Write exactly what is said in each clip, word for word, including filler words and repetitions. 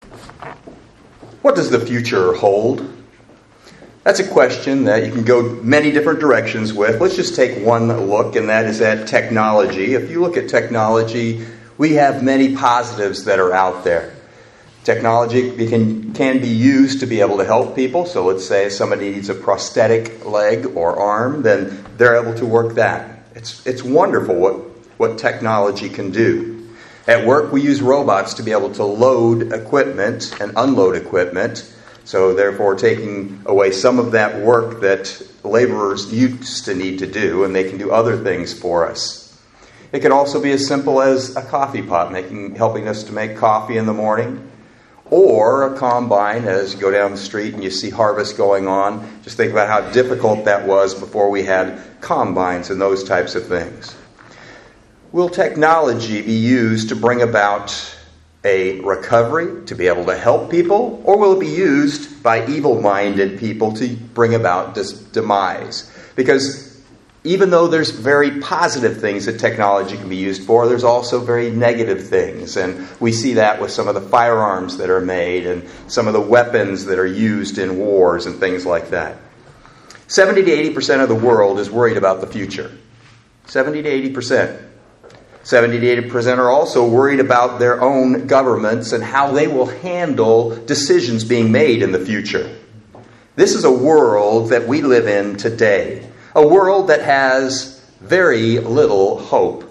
What does the future hold? That's a question that you can go many different directions with. Let's just take one look, and that is at technology. If you look at technology, we have many positives that are out there. Technology can, can be used to be able to help people. So let's say somebody needs a prosthetic leg or arm, then they're able to work that. It's, it's wonderful what, what technology can do. At work, we use robots to be able to load equipment and unload equipment. So therefore taking away some of that work that laborers used to need to do, and they can do other things for us. It can also be as simple as a coffee pot, making helping us to make coffee in the morning, or a combine as you go down the street and you see harvest going on. Just think about how difficult that was before we had combines and those types of things. Will technology be used to bring about a recovery, to be able to help people, or will it be used by evil-minded people to bring about this demise? Because even though there's very positive things that technology can be used for, there's also very negative things. And we see that with some of the firearms that are made and some of the weapons that are used in wars and things like that. seventy to eighty percent of the world is worried about the future. seventy to eighty percent. seventy to eighty percent are also worried about their own governments and how they will handle decisions being made in the future. This is a world that we live in today. A world that has very little hope.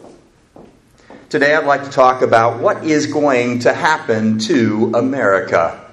Today I'd like to talk about what is going to happen to America,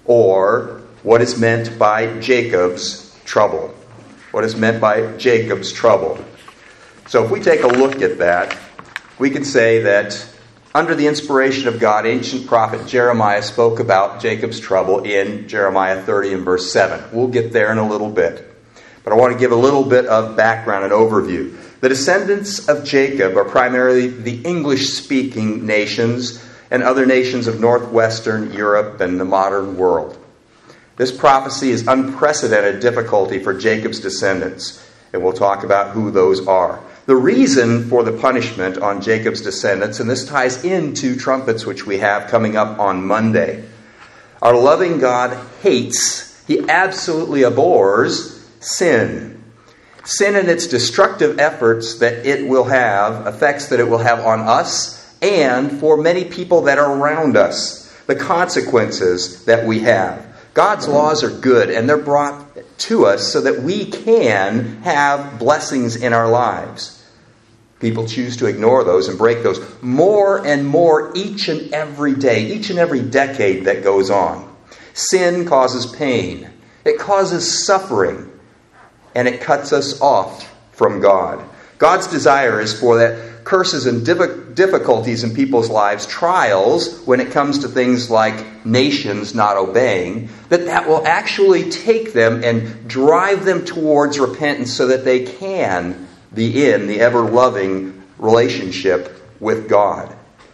or what is meant by Jacob's trouble. What is meant by Jacob's trouble. So if we take a look at that, we could say that under the inspiration of God, ancient prophet Jeremiah spoke about Jacob's trouble in Jeremiah thirty and verse seven. We'll get there in a little bit. But I want to give a little bit of background and overview. The descendants of Jacob are primarily the English-speaking nations and other nations of northwestern Europe and the modern world. This prophecy is unprecedented difficulty for Jacob's descendants, and we'll talk about who those are. The reason for the punishment on Jacob's descendants, and this ties into trumpets which we have coming up on Monday. Our loving God hates, He absolutely abhors sin. Sin and its destructive efforts that it will have, effects that it will have on us and for many people that are around us. The consequences that we have. God's laws are good and they're brought to us so that we can have blessings in our lives. People choose to ignore those and break those more and more each and every day, each and every decade that goes on. Sin causes pain. It causes suffering. And it cuts us off from God. God's desire is for that curses and difficulties in people's lives, trials, when it comes to things like nations not obeying, that that will actually take them and drive them towards repentance so that they can be in the ever-loving relationship with God.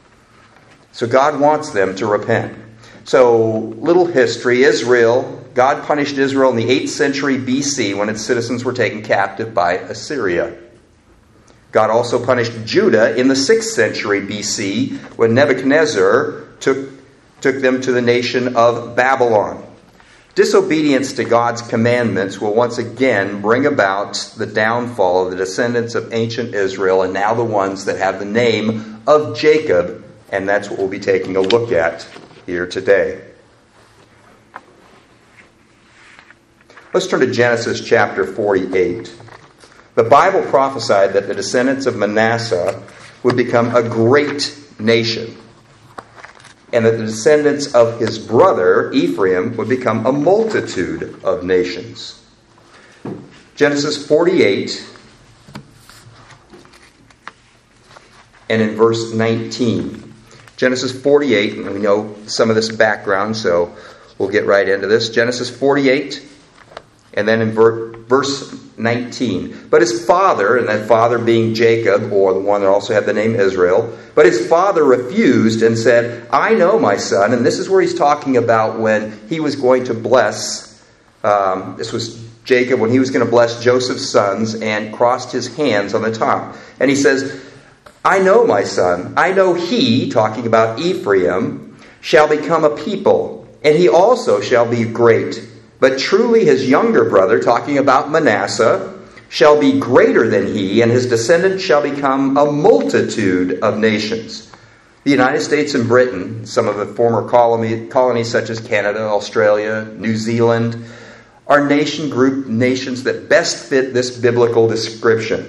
So God wants them to repent. So, little history. Israel, God punished Israel in the eighth century B C when its citizens were taken captive by Assyria. God also punished Judah in the sixth century B C when Nebuchadnezzar took, took them to the nation of Babylon. Disobedience to God's commandments will once again bring about the downfall of the descendants of ancient Israel, and now the ones that have the name of Jacob, and that's what we'll be taking a look at here today. Let's turn to Genesis chapter forty-eight. The Bible prophesied that the descendants of Manasseh would become a great nation, and that the descendants of his brother Ephraim would become a multitude of nations. Genesis forty-eight, and in verse nineteen. Genesis forty-eight, and we know some of this background, so we'll get right into this. Genesis forty-eight, and then in verse nineteen. But his father, and that father being Jacob, or the one that also had the name Israel, but his father refused and said, I know my son, and this is where he's talking about when he was going to bless, um, this was Jacob, when he was going to bless Joseph's sons and crossed his hands on the top. And he says, I know my son, I know he, talking about Ephraim, shall become a people, and he also shall be great. But truly his younger brother," talking about Manasseh, "shall be greater than he, and his descendants shall become a multitude of nations." The United States and Britain, some of the former colony, colonies such as Canada, Australia, New Zealand, are nation group nations that best fit this biblical description.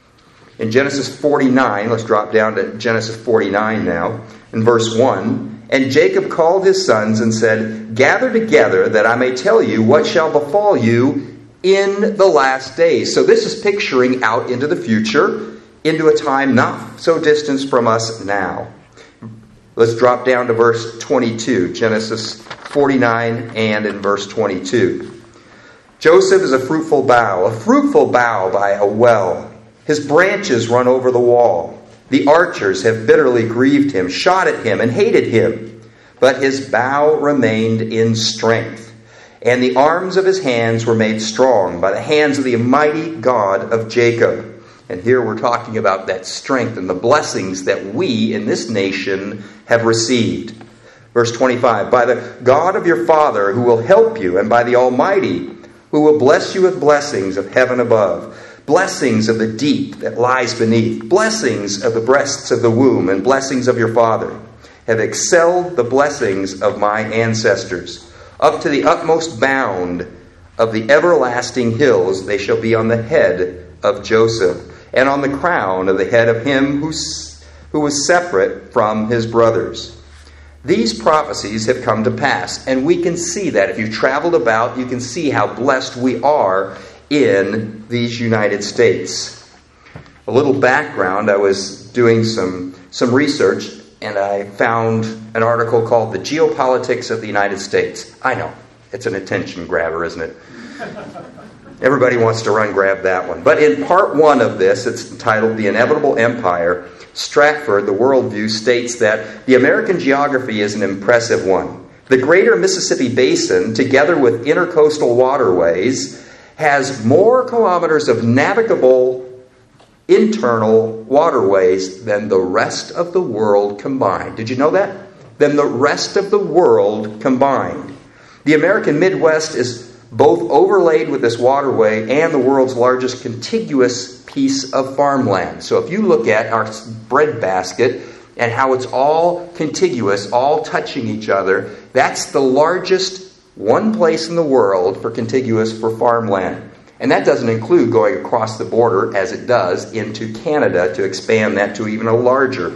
In Genesis forty-nine, let's drop down to Genesis forty-nine now, in verse one, "And Jacob called his sons and said, Gather together, that I may tell you what shall befall you in the last days." So this is picturing out into the future, into a time not so distant from us now. Let's drop down to verse twenty-two, Genesis forty-nine and in verse twenty-two. "Joseph is a fruitful bough, a fruitful bough by a well. His branches run over the wall. The archers have bitterly grieved him, shot at him, and hated him. But his bough remained in strength, and the arms of his hands were made strong by the hands of the mighty God of Jacob." And here we're talking about that strength and the blessings that we in this nation have received. Verse twenty-five, "By the God of your father who will help you, and by the Almighty who will bless you with blessings of heaven above, blessings of the deep that lies beneath, blessings of the breasts of the womb, and blessings of your father, have excelled the blessings of my ancestors. Up to the utmost bound of the everlasting hills they shall be on the head of Joseph, and on the crown of the head of him who, who was separate from his brothers." These prophecies have come to pass, and we can see that. If you've traveled about, you can see how blessed we are in these United States. A little background, I was doing some, some research, and I found an article called "The Geopolitics of the United States." I know, it's an attention grabber, isn't it? Everybody wants to run grab that one. But in part one of this, it's entitled "The Inevitable Empire," Stratford, the Worldview, states that the American geography is an impressive one. The greater Mississippi Basin, together with intercoastal waterways, has more kilometers of navigable internal waterways than the rest of the world combined. Did you know that? Than the rest of the world combined. The American Midwest is both overlaid with this waterway and the world's largest contiguous piece of farmland. So if you look at our breadbasket and how it's all contiguous, all touching each other, that's the largest one place in the world for contiguous for farmland. And that doesn't include going across the border, as it does, into Canada to expand that to even a larger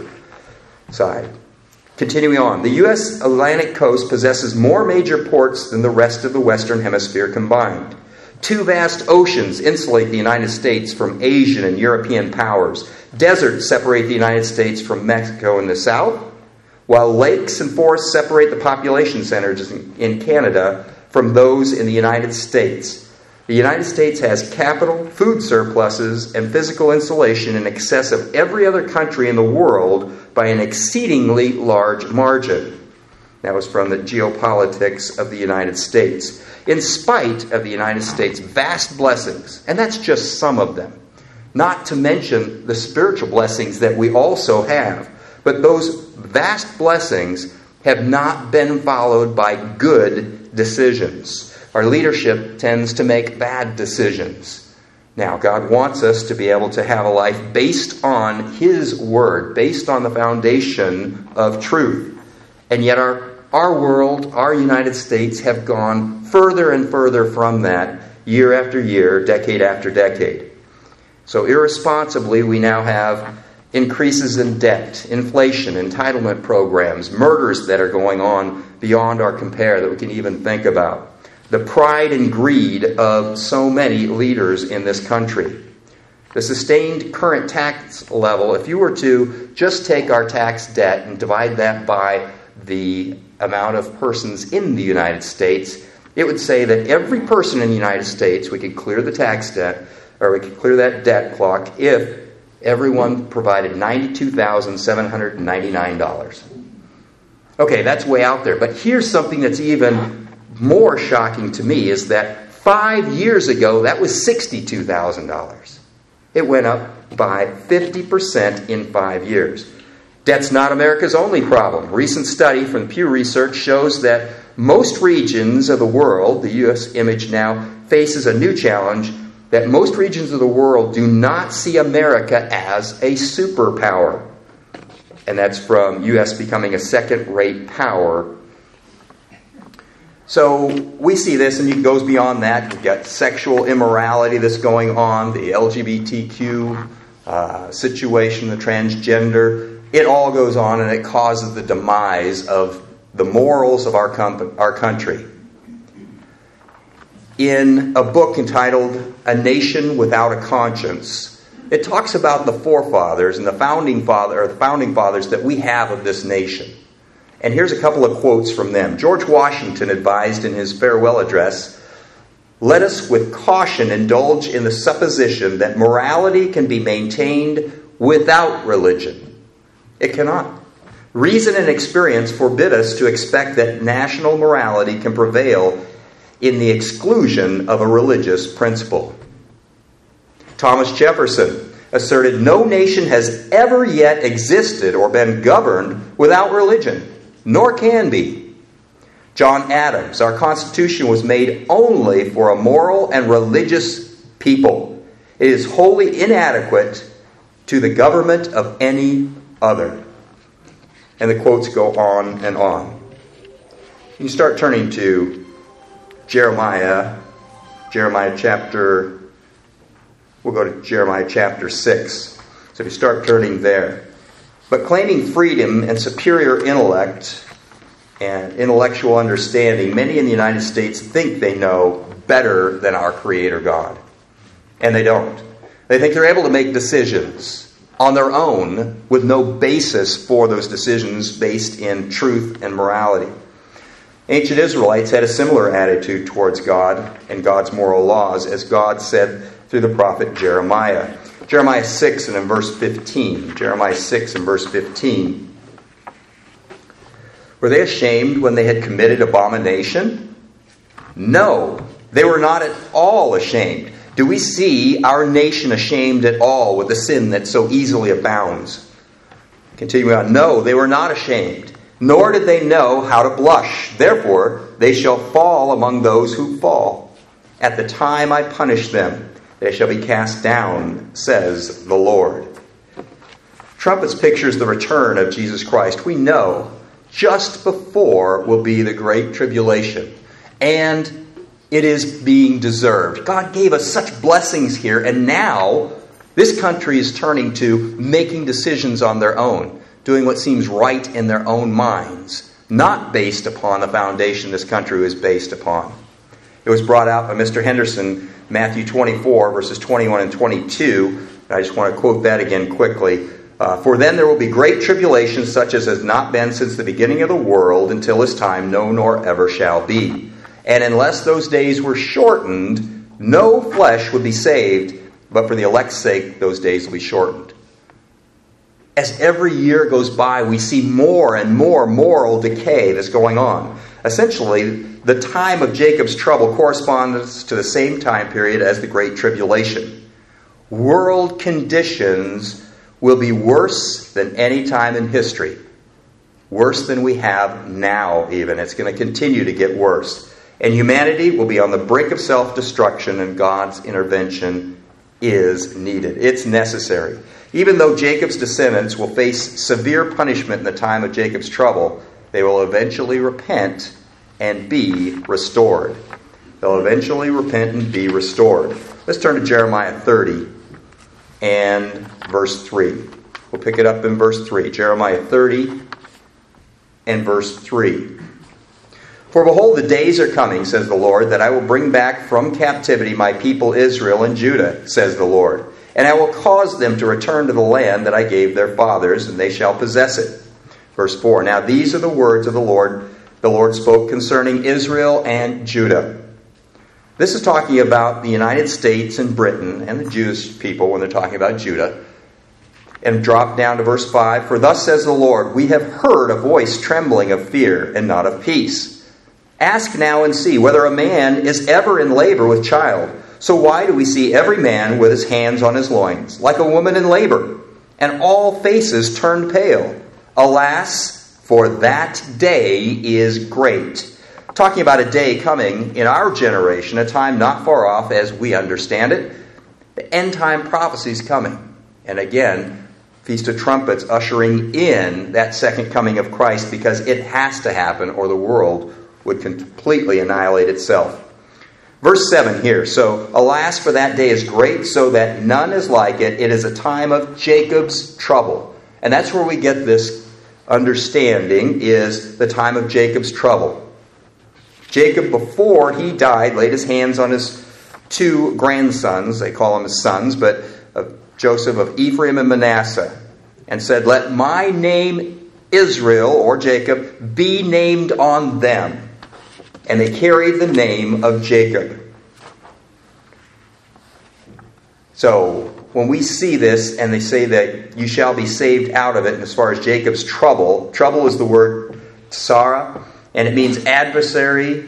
side. Continuing on, the U S Atlantic coast possesses more major ports than the rest of the Western Hemisphere combined. Two vast oceans insulate the United States from Asian and European powers. Deserts separate the United States from Mexico in the south, while lakes and forests separate the population centers in Canada from those in the United States. The United States has capital, food surpluses, and physical insulation in excess of every other country in the world by an exceedingly large margin. That was from the Geopolitics of the United States. In spite of the United States' vast blessings, and that's just some of them, not to mention the spiritual blessings that we also have, but those vast blessings have not been followed by good decisions. Our leadership tends to make bad decisions. Now, God wants us to be able to have a life based on His Word, based on the foundation of truth. And yet our, our world, our United States, have gone further and further from that year after year, decade after decade. So irresponsibly, we now have increases in debt, inflation, entitlement programs, murders that are going on beyond our compare that we can even think about. The pride and greed of so many leaders in this country. The sustained current tax level, if you were to just take our tax debt and divide that by the amount of persons in the United States, it would say that every person in the United States, we could clear the tax debt, or we could clear that debt clock if everyone provided ninety-two thousand seven hundred ninety-nine dollars. Okay, that's way out there. But here's something that's even more shocking to me, is that five years ago, that was sixty-two thousand dollars. It went up by fifty percent in five years. Debt's not America's only problem. A recent study from Pew Research shows that most regions of the world, the U S image now, faces a new challenge, that most regions of the world do not see America as a superpower. And that's from U S becoming a second-rate power. So we see this, and it goes beyond that. We've got sexual immorality that's going on, the L G B T Q uh, situation, the transgender. It all goes on, and it causes the demise of the morals of our, com- our country. In a book entitled A Nation Without a Conscience, it talks about the forefathers and the founding father, or the founding fathers that we have of this nation. And here's a couple of quotes from them. George Washington advised in his farewell address, "Let us with caution indulge in the supposition that morality can be maintained without religion. It cannot. Reason and experience forbid us to expect that national morality can prevail in the exclusion of a religious principle." Thomas Jefferson asserted, "No nation has ever yet existed or been governed without religion, nor can be." John Adams, "Our Constitution was made only for a moral and religious people. It is wholly inadequate to the government of any other." And the quotes go on and on. You start turning to Jeremiah, Jeremiah chapter, we'll go to Jeremiah chapter six. So if you start turning there. But claiming freedom and superior intellect and intellectual understanding, many in the United States think they know better than our Creator God. And they don't. They think they're able to make decisions on their own with no basis for those decisions based in truth and morality. Ancient Israelites had a similar attitude towards God and God's moral laws, as God said through the prophet Jeremiah. Jeremiah six and in verse fifteen. Jeremiah six and verse fifteen. "Were they ashamed when they had committed abomination? No, they were not at all ashamed. Do we see our nation ashamed at all with the sin that so easily abounds?" Continuing on, "No, they were not ashamed, nor did they know how to blush. Therefore, they shall fall among those who fall. At the time I punish them, they shall be cast down, says the Lord." Trumpets pictures the return of Jesus Christ. We know just before will be the Great Tribulation. And it is being deserved. God gave us such blessings here, and now this country is turning to making decisions on their own, doing what seems right in their own minds, not based upon the foundation this country is based upon. It was brought out by Mister Henderson, Matthew twenty-four, verses twenty-one and twenty-two. I just want to quote that again quickly. Uh, "For then there will be great tribulation, such as has not been since the beginning of the world until this time, no nor ever shall be. And unless those days were shortened, no flesh would be saved, but for the elect's sake, those days will be shortened." As every year goes by, we see more and more moral decay that's going on. Essentially, the time of Jacob's trouble corresponds to the same time period as the Great Tribulation. World conditions will be worse than any time in history. Worse than we have now, even. It's going to continue to get worse. And humanity will be on the brink of self-destruction, and God's intervention is needed. It's necessary. Even though Jacob's descendants will face severe punishment in the time of Jacob's trouble, they will eventually repent and be restored. They'll eventually repent and be restored. Let's turn to Jeremiah thirty and verse three. We'll pick it up in verse three. Jeremiah thirty and verse three. "For behold, the days are coming, says the Lord, that I will bring back from captivity my people Israel and Judah, says the Lord. And I will cause them to return to the land that I gave their fathers, and they shall possess it." Verse four. "Now these are the words of the Lord, the Lord spoke concerning Israel and Judah." This is talking about the United States and Britain and the Jewish people when they're talking about Judah. And drop down to verse five. "For thus says the Lord, we have heard a voice trembling of fear and not of peace. Ask now and see whether a man is ever in labor with child. So why do we see every man with his hands on his loins, like a woman in labor, and all faces turned pale? Alas, for that day is great. Talking about a day coming in our generation, a time not far off as we understand it. The end time prophecy is coming. And again, Feast of Trumpets ushering in that second coming of Christ, because it has to happen or the world would completely annihilate itself. Verse seven here. So, alas, for that day is great, so that none is like it. It is a time of Jacob's trouble. And that's where we get this understanding, is the time of Jacob's trouble. Jacob, before he died, laid his hands on his two grandsons. They call them his sons, but of Joseph of Ephraim and Manasseh, and said, let my name Israel, or Jacob, be named on them. And they carried the name of Jacob. So, when we see this, and they say that you shall be saved out of it, and as far as Jacob's trouble, trouble is the word tsara, and it means adversary,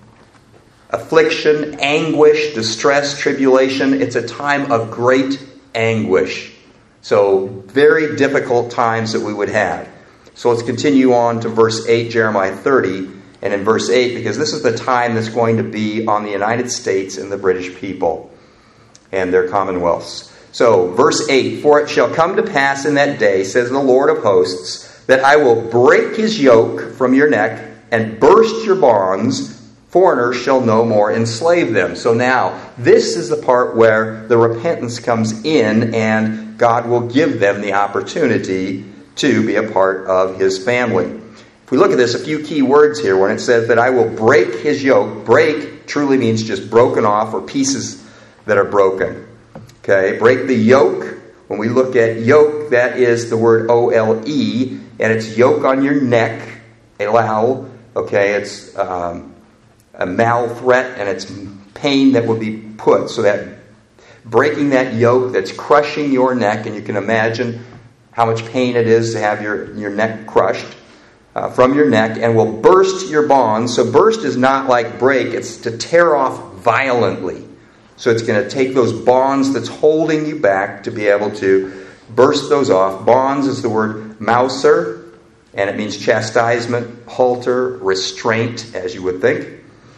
affliction, anguish, distress, tribulation. It's a time of great anguish. So, very difficult times that we would have. So let's continue on to verse eight, Jeremiah thirty. And in verse eight, because this is the time that's going to be on the United States and the British people and their commonwealths. So, verse eight, for it shall come to pass in that day, says the Lord of hosts, that I will break his yoke from your neck and burst your bonds. Foreigners shall no more enslave them. So now, this is the part where the repentance comes in, and God will give them the opportunity to be a part of his family. If we look at this, a few key words here. When it says that I will break his yoke, break truly means just broken off, or pieces that are broken. Okay, break the yoke. When we look at yoke, that is the word O L E, and it's yoke on your neck, elal. Okay, it's um, a mal threat, and it's pain that would be put. So that breaking that yoke that's crushing your neck, and you can imagine how much pain it is to have your, your neck crushed. Uh, from your neck, and will burst your bonds. So burst is not like break, it's to tear off violently. So it's going to take those bonds that's holding you back to be able to burst those off. Bonds is the word mauser, and it means chastisement, halter, restraint, as you would think.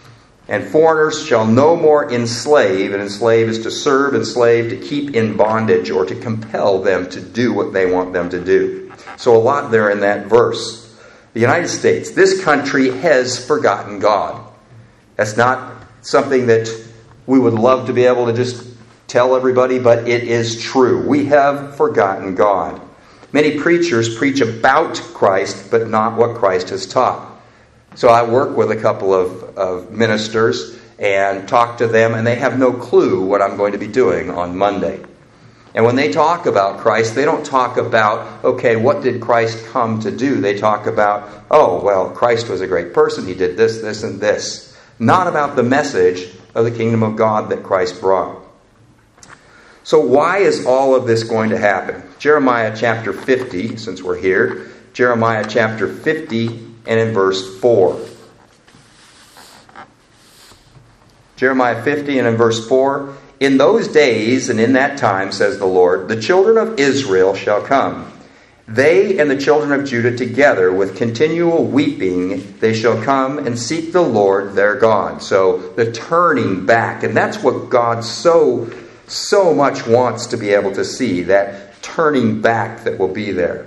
And foreigners shall no more enslave, and enslave is to serve, enslave to keep in bondage, or to compel them to do what they want them to do. So a lot there in that verse. The United States, this country has forgotten God. That's not something that we would love to be able to just tell everybody, but it is true. We have forgotten God. Many preachers preach about Christ, but not what Christ has taught. So I work with a couple of, of ministers and talk to them, and they have no clue what I'm going to be doing on Monday. And when they talk about Christ, they don't talk about, okay, what did Christ come to do? They talk about, oh, well, Christ was a great person. He did this, this, and this. Not about the message of the kingdom of God that Christ brought. So why is all of this going to happen? Jeremiah chapter fifty, since we're here. Jeremiah chapter fifty and in verse four. Jeremiah fifty and in verse four. In those days and in that time, says the Lord, the children of Israel shall come. They and the children of Judah together with continual weeping, they shall come and seek the Lord their God. So the turning back. And that's what God so, so much wants to be able to see. That turning back that will be there.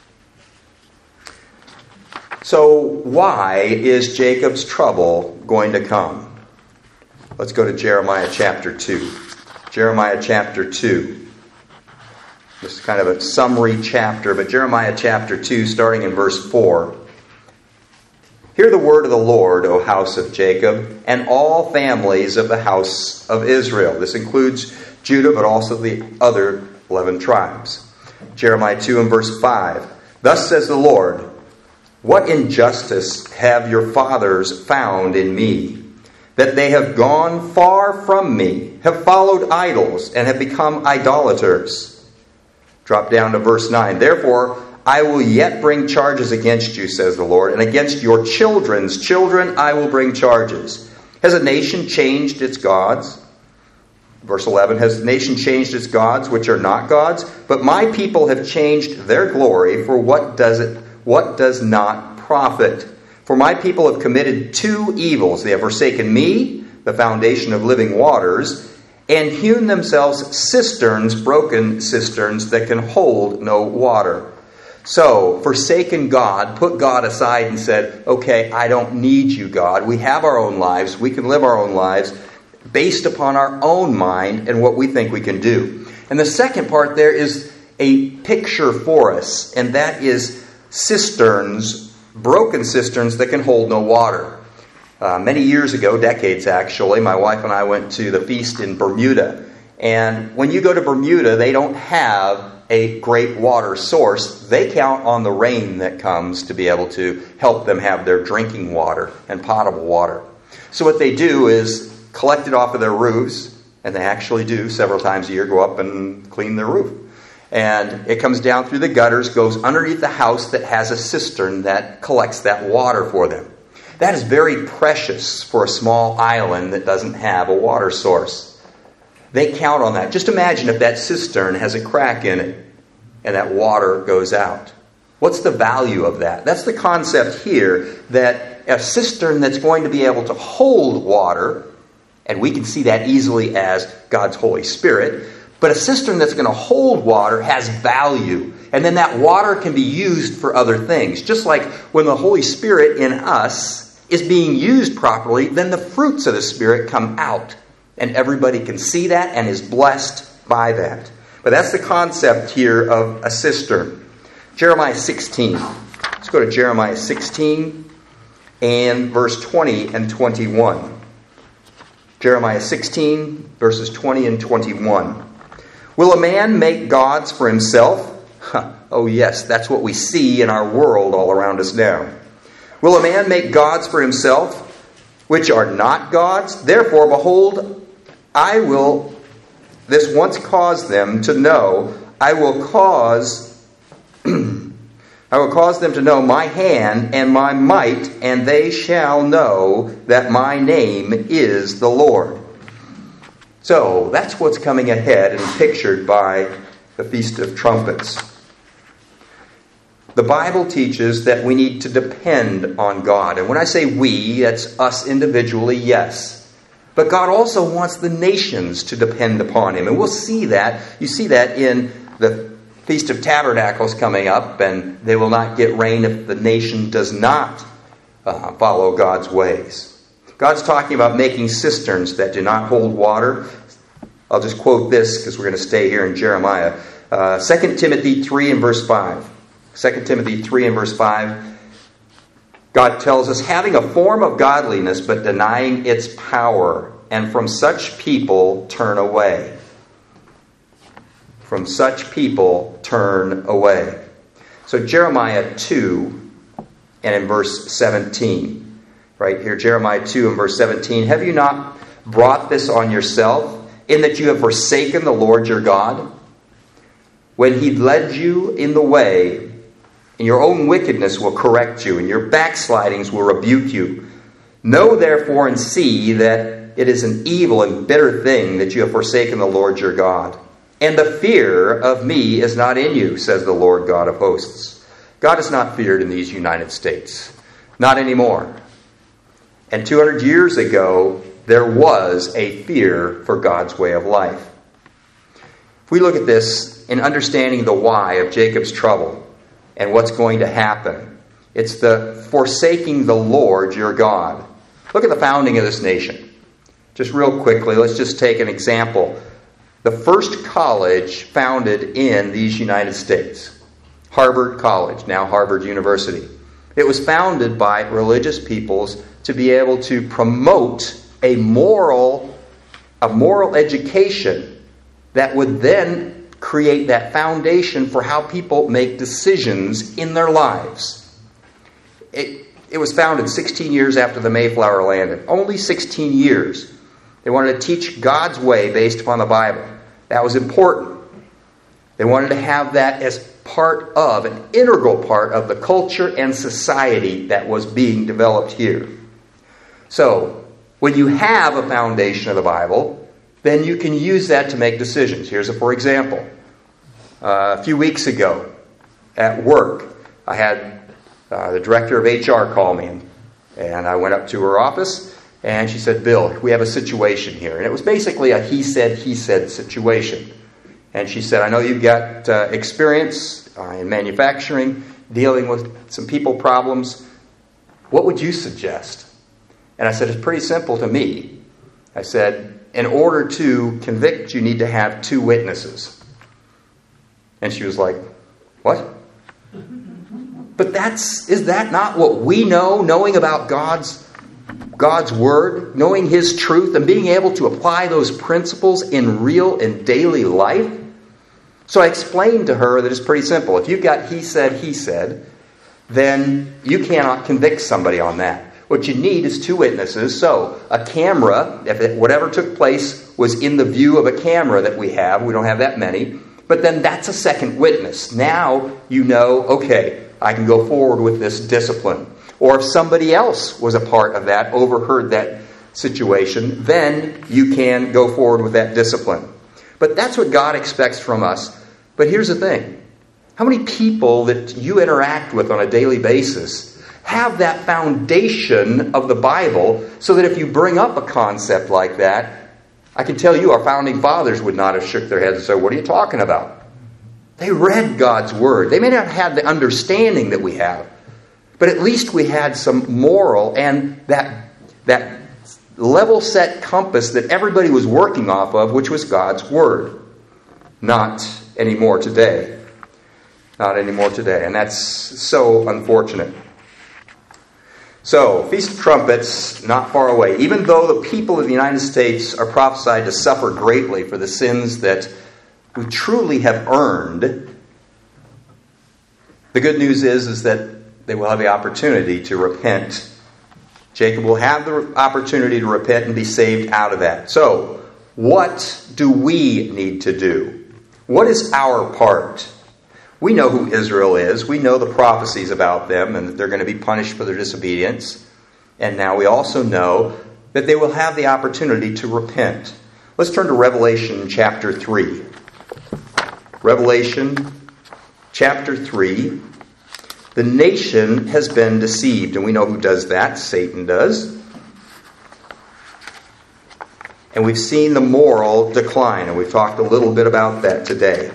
So why is Jacob's trouble going to come? Let's go to Jeremiah chapter two. Jeremiah chapter two. This is kind of a summary chapter, but Jeremiah chapter two, starting in verse four. Hear the word of the Lord, O house of Jacob, and all families of the house of Israel. This includes Judah, but also the other eleven tribes. Jeremiah two and verse five. Thus says the Lord, what injustice have your fathers found in me, that they have gone far from me, have followed idols, and have become idolaters. Drop down to verse nine. Therefore, I will yet bring charges against you, says the Lord, and against your children's children I will bring charges. Has a nation changed its gods? Verse eleven, has the nation changed its gods, which are not gods? But my people have changed their glory for what does it, what does not profit. For my people have committed two evils. They have forsaken me, the foundation of living waters, and hewn themselves cisterns, broken cisterns, that can hold no water. So, forsaken God, put God aside and said, okay, I don't need you, God. We have our own lives. We can live our own lives based upon our own mind and what we think we can do. And the second part there is a picture for us, and that is cisterns, broken cisterns that can hold no water. Uh, many years ago, decades actually, my wife and I went to the feast in Bermuda. And when you go to Bermuda, they don't have a great water source. They count on the rain that comes to be able to help them have their drinking water and potable water. So what they do is collect it off of their roofs, and they actually do several times a year go up and clean their roof. And it comes down through the gutters, goes underneath the house that has a cistern that collects that water for them. That is very precious for a small island that doesn't have a water source. They count on that. Just imagine if that cistern has a crack in it and that water goes out. What's the value of that? That's the concept here, that a cistern that's going to be able to hold water, and we can see that easily as God's Holy Spirit, but a cistern that's going to hold water has value. And then that water can be used for other things. Just like when the Holy Spirit in us is being used properly, then the fruits of the Spirit come out. And everybody can see that and is blessed by that. But that's the concept here of a cistern. Jeremiah sixteen. Let's go to Jeremiah sixteen and verse twenty and twenty-one. Jeremiah sixteen, verses twenty and twenty-one. Will a man make gods for himself? Huh. Oh yes, that's what we see in our world all around us now. Will a man make gods for himself, which are not gods? Therefore, behold, I will this once cause them to know, I will cause I will cause them to know my hand and my might, and they shall know that my name is the Lord. So, that's what's coming ahead and pictured by the Feast of Trumpets. The Bible teaches that we need to depend on God. And when I say we, that's us individually, yes. But God also wants the nations to depend upon Him. And we'll see that. You see that in the Feast of Tabernacles coming up. And they will not get rain if the nation does not uh, follow God's ways. God's talking about making cisterns that do not hold water. I'll just quote this because we're going to stay here in Jeremiah. Uh, Second Timothy three and verse five. Second Timothy three and verse five. God tells us, having a form of godliness but denying its power, and from such people turn away. From such people turn away. So Jeremiah two and in verse seventeen. Right here, Jeremiah two and verse seventeen. Have you not brought this on yourself, in that you have forsaken the Lord your God? When He led you in the way, and your own wickedness will correct you, and your backslidings will rebuke you. Know therefore and see that it is an evil and bitter thing that you have forsaken the Lord your God. And the fear of me is not in you, says the Lord God of hosts. God is not feared in these United States. Not anymore. And two hundred years ago, there was a fear for God's way of life. If we look at this in understanding the why of Jacob's trouble, and what's going to happen. It's the forsaking the Lord your God. Look at the founding of this nation. Just real quickly, let's just take an example. The first college founded in these United States, Harvard College, now Harvard University. It was founded by religious peoples to be able to promote a moral, a moral education that would then create that foundation for how people make decisions in their lives. It, it was founded sixteen years after the Mayflower landed. Only sixteen years. They wanted to teach God's way based upon the Bible. That was important. They wanted to have that as part of, an integral part of the culture and society that was being developed here. So, when you have a foundation of the Bible, then you can use that to make decisions. Here's a for example. Uh, a few weeks ago at work, I had uh, the director of H R call me, and, and I went up to her office, and she said, Bill, we have a situation here. And it was basically a he said, he said situation. And she said, I know you've got uh, experience uh, in manufacturing, dealing with some people problems. What would you suggest? And I said, it's pretty simple to me. I said, in order to convict, you need to have two witnesses. And she was like, what? But that's, is that not what we know, knowing about God's, God's Word, knowing His truth, and being able to apply those principles in real and daily life? So I explained to her that it's pretty simple. If you've got he said, he said, then you cannot convict somebody on that. What you need is two witnesses. So a camera, if it, whatever took place was in the view of a camera that we have, we don't have that many, but then that's a second witness. Now you know, okay, I can go forward with this discipline. Or if somebody else was a part of that, overheard that situation, then you can go forward with that discipline. But that's what God expects from us. But here's the thing. How many people that you interact with on a daily basis have that foundation of the Bible so that if you bring up a concept like that, I can tell you our founding fathers would not have shook their heads and said, what are you talking about? They read God's Word. They may not have the understanding that we have, but at least we had some moral and that, that level set compass that everybody was working off of, which was God's Word. Not anymore today. Not anymore today. And that's so unfortunate. So, Feast of Trumpets, not far away. Even though the people of the United States are prophesied to suffer greatly for the sins that we truly have earned, the good news is, is that they will have the opportunity to repent. Jacob will have the opportunity to repent and be saved out of that. So, what do we need to do? What is our part? We know who Israel is. We know the prophecies about them and that they're going to be punished for their disobedience. And now we also know that they will have the opportunity to repent. Let's turn to Revelation chapter three. Revelation chapter three. The nation has been deceived, and we know who does that. Satan does. And we've seen the moral decline, and we've talked a little bit about that today.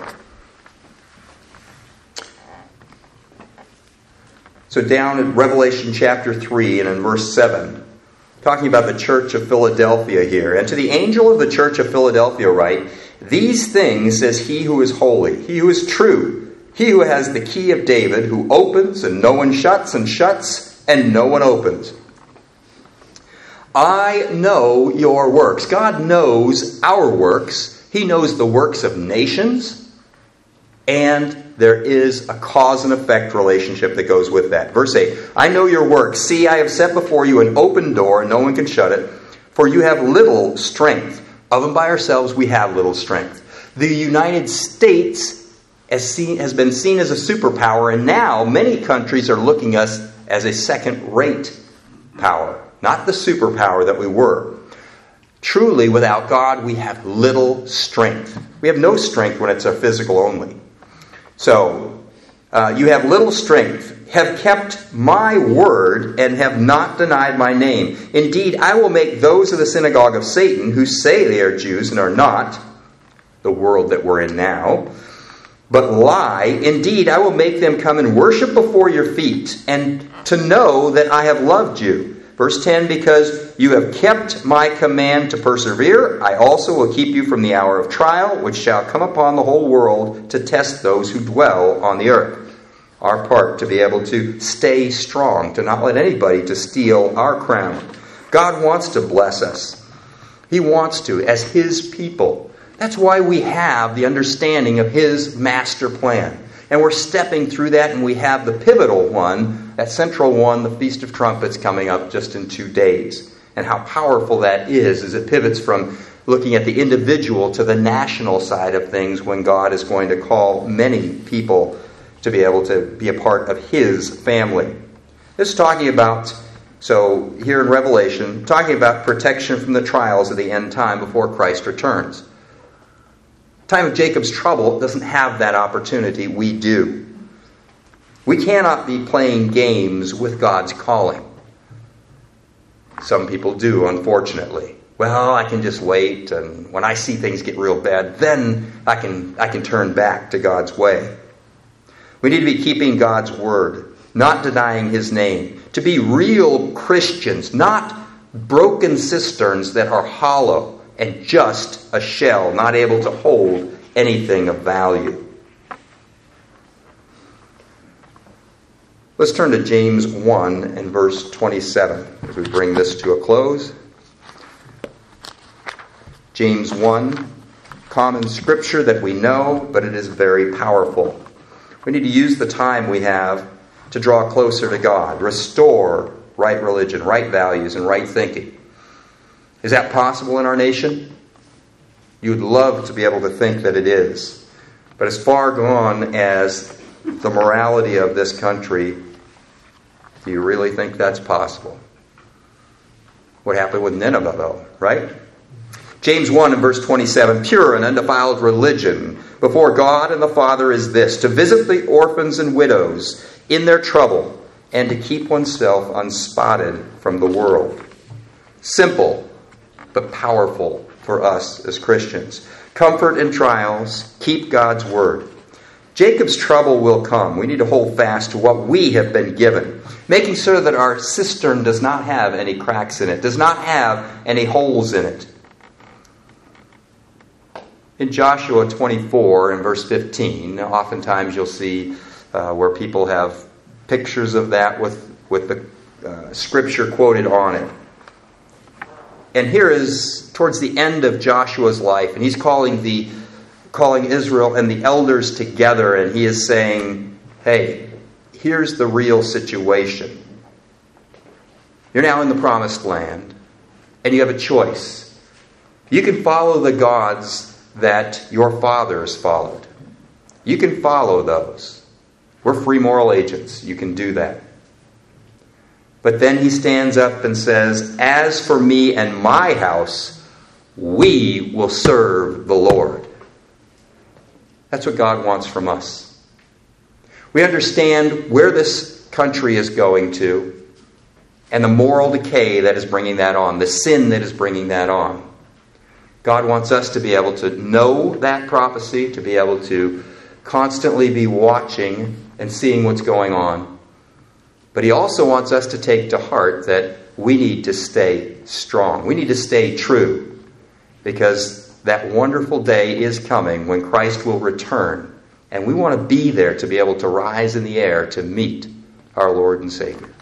So down in Revelation chapter three and in verse seven, talking about the church of Philadelphia here. And to the angel of the church of Philadelphia write, these things says he who is holy, he who is true, he who has the key of David, who opens and no one shuts, and shuts and no one opens. I know your works. God knows our works. He knows the works of nations. And there is a cause and effect relationship that goes with that. Verse eight, I know your works. See, I have set before you an open door, and no one can shut it. For you have little strength. Of and by ourselves, we have little strength. The United States has, seen, has been seen as a superpower, and now many countries are looking at us as a second-rate power. Not the superpower that we were. Truly, without God, we have little strength. We have no strength when it's a physical only. So, uh, you have little strength, have kept my word, and have not denied my name. Indeed, I will make those of the synagogue of Satan, who say they are Jews and are not, the world that we're in now, but lie. Indeed, I will make them come and worship before your feet, and to know that I have loved you. Verse ten, because you have kept my command to persevere, I also will keep you from the hour of trial, which shall come upon the whole world to test those who dwell on the earth. Our part, to be able to stay strong, to not let anybody to steal our crown. God wants to bless us. He wants to, as His people. That's why we have the understanding of His master plan. And we're stepping through that, and we have the pivotal one, that central one, the Feast of Trumpets, coming up just in two days. And how powerful that is as it pivots from looking at the individual to the national side of things when God is going to call many people to be able to be a part of His family. This is talking about So here in Revelation, talking about protection from the trials of the end time before Christ returns. Time of Jacob's trouble doesn't have that opportunity. We do. We cannot be playing games with God's calling. Some people do, unfortunately. Well, I can just wait, and when I see things get real bad, then I can I can turn back to God's way. We need to be keeping God's word, not denying His name, to be real Christians, not broken cisterns that are hollow and just a shell, not able to hold anything of value. Let's turn to James one and verse twenty-seven as we bring this to a close. James one, common scripture that we know, but it is very powerful. We need to use the time we have to draw closer to God, restore right religion, right values, and right thinking. Is that possible in our nation? You would love to be able to think that it is. But as far gone as the morality of this country, do you really think that's possible? What happened with Nineveh, though, right? James one and verse twenty-seven, pure and undefiled religion before God and the Father is this, to visit the orphans and widows in their trouble and to keep oneself unspotted from the world. Simple, but powerful for us as Christians. Comfort in trials, keep God's word. Jacob's trouble will come. We need to hold fast to what we have been given, making sure that our cistern does not have any cracks in it, does not have any holes in it. In Joshua twenty-four and verse fifteen, oftentimes you'll see uh, where people have pictures of that with, with the uh, scripture quoted on it. And here is towards the end of Joshua's life, and he's calling the calling Israel and the elders together, and he is saying, hey, here's the real situation. You're now in the promised land, and you have a choice. You can follow the gods that your fathers followed. You can follow those. We're free moral agents. You can do that. But then he stands up and says, as for me and my house, we will serve the Lord. That's what God wants from us. We understand where this country is going to and the moral decay that is bringing that on, the sin that is bringing that on. God wants us to be able to know that prophecy, to be able to constantly be watching and seeing what's going on. But He also wants us to take to heart that we need to stay strong. We need to stay true, because that wonderful day is coming when Christ will return. And we want to be there to be able to rise in the air to meet our Lord and Savior.